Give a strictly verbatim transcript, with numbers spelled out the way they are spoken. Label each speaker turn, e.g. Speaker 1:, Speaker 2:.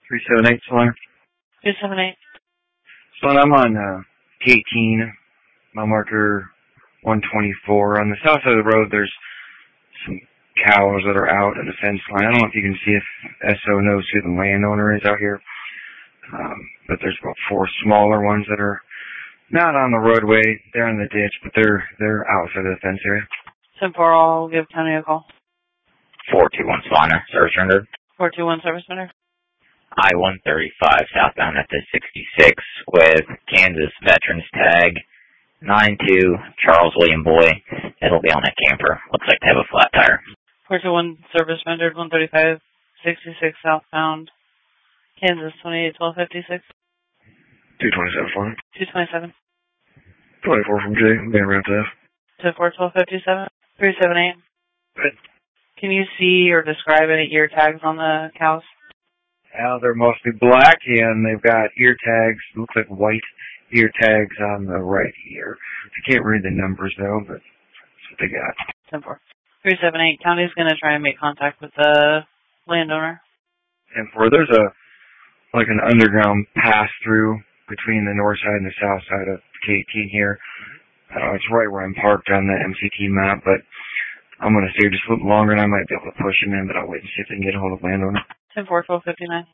Speaker 1: three seven eight, Solana.
Speaker 2: two seven eight.
Speaker 1: Solana, I'm on uh, T eighteen, mile marker one twenty-four. On the south side of the road, there's some cows that are out at the fence line. I don't know if you can see if S O knows who the landowner is out here, um, but there's about four smaller ones that are not on the roadway. They're in the ditch, but they're they're outside of the fence area.
Speaker 2: ten four, I'll give Tony a call.
Speaker 3: four two one Solana, service rendered.
Speaker 2: four two one, service center.
Speaker 3: I one thirty-five southbound at the sixty-six with Kansas Veterans tag nine two Charles William Boy. It'll be on that camper. Looks like they have a flat tire.
Speaker 2: four two one, service rendered, one thirty-five, sixty-six southbound, Kansas twenty-eight twelve fifty-six.
Speaker 1: two twenty-seven, Solana.
Speaker 2: two twenty-seven.
Speaker 1: twenty-four from J, I'm being around to F.
Speaker 2: two four twelve fifty-seven. three seven eight.
Speaker 1: Good.
Speaker 2: Can you see or describe any ear tags on the cows?
Speaker 1: Now they're mostly black, and they've got ear tags, looks like white ear tags on the right ear. I can't read the numbers, though, but that's what they got.
Speaker 2: ten four. three seven eight. County's going to try and make contact with the landowner.
Speaker 1: ten four, there's a, like an underground pass-through between the north side and the south side of K eighteen here. Uh, it's right where I'm parked on the M C T map, but I'm going to stay just a little longer, and I might be able to push him in, but I'll wait and see if I can get a hold of the landowner.
Speaker 2: ten four twelve fifty-nine.